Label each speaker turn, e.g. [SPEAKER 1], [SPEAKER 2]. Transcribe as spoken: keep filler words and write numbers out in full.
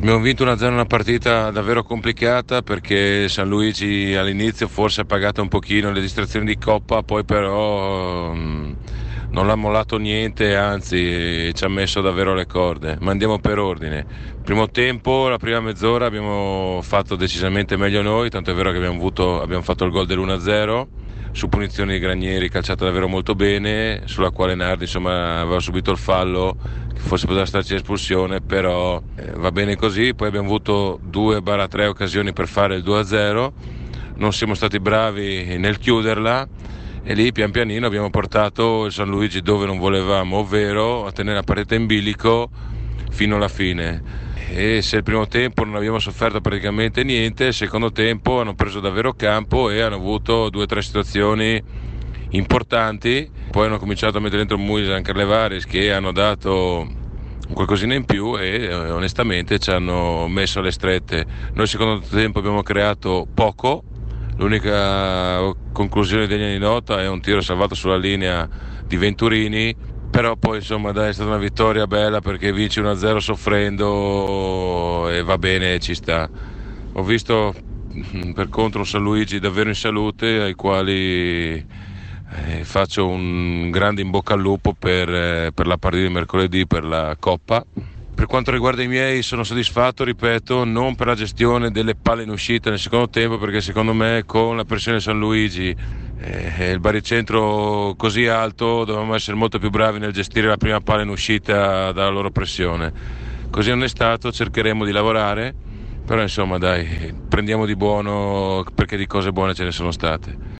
[SPEAKER 1] Abbiamo vinto uno a zero, una partita davvero complicata perché San Luigi all'inizio forse ha pagato un pochino le distrazioni di Coppa, poi però mh, non l'ha mollato niente, anzi ci ha messo davvero le corde. Ma andiamo per ordine. Primo tempo, la prima mezz'ora abbiamo fatto decisamente meglio noi, tanto è vero che abbiamo, avuto, abbiamo fatto il gol dell'uno a zero su punizione di Granieri, calciata davvero molto bene, sulla quale Nardi insomma aveva subito il fallo, che forse poteva starci espulsione, però eh, va bene così. Poi abbiamo avuto due tre occasioni per fare il due a zero, non siamo stati bravi nel chiuderla e lì pian pianino abbiamo portato il San Luigi dove non volevamo, ovvero a tenere la partita in bilico fino alla fine. E se il primo tempo non abbiamo sofferto praticamente niente, il secondo tempo hanno preso davvero campo e hanno avuto due o tre situazioni importanti. Poi hanno cominciato a mettere dentro Muisa e Carlevaris, che hanno dato qualcosina in più e eh, onestamente ci hanno messo alle strette. Noi secondo tempo abbiamo creato poco, l'unica conclusione degna di nota è un tiro salvato sulla linea di Venturini, però poi insomma dai, è stata una vittoria bella perché vinci uno a zero soffrendo e va bene, ci sta. Ho visto per contro un San Luigi davvero in salute, ai quali eh, faccio un grande in bocca al lupo per, eh, per la partita di mercoledì, per la Coppa. Per quanto riguarda i miei, sono soddisfatto, ripeto, non per la gestione delle palle in uscita nel secondo tempo, perché secondo me con la pressione San Luigi e il baricentro così alto dovevamo essere molto più bravi nel gestire la prima palla in uscita dalla loro pressione. Così non è stato, cercheremo di lavorare, però insomma dai, prendiamo di buono perché di cose buone ce ne sono state.